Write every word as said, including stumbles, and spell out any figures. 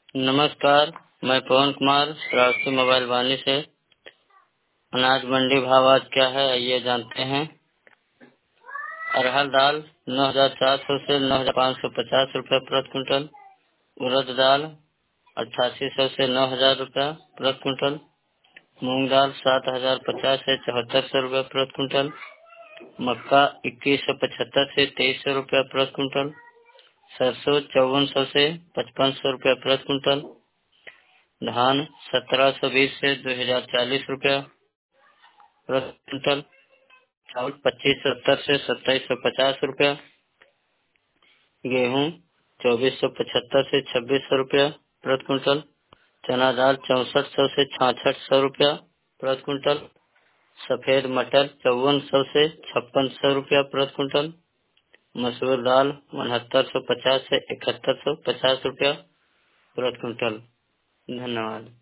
नमस्कार, मैं पवन कुमार राष्ट्रीय मोबाइल वाणी से। अनाज मंडी भाव आज क्या है आइए जानते हैं। अरहर दाल नौ हजार चार सौ से नौ हजार पाँच सौ पचास रुपये प्रति क्विंटल। उड़द दाल अट्ठासी सौ से नौ हजार रुपये प्रति क्विंटल। मूंग दाल सात हजार पचास से चौहत्तर सौ रुपये प्रति क्विंटल। मक्का इक्कीस सौ पचहत्तर से तेईस सौ रुपये प्रति क्विंटल। सरसों चौवन सौ से पचपन सौ रुपये प्रति क्विंटल। धान सत्रह सौ बीस से दो हजार चालीस रुपया प्रति क्विंटल। चावल पच्चीस सौ सत्तर से सत्ताईस सौ पचास रुपया। गेहूँ चौबीस सौ पचहत्तर से छब्बीस सौ रुपया प्रति क्विंटल। चना दाल चौसठ सौ से छाछठ सौ रुपया प्रति क्विंटल। सफेद मटर चौवन सौ से छप्पन सौ रुपया प्रति क्विंटल। मसूर दाल उनहत्तर सौ पचास से इकहत्तर सौ पचास रुपया प्रति क्विंटल। धन्यवाद।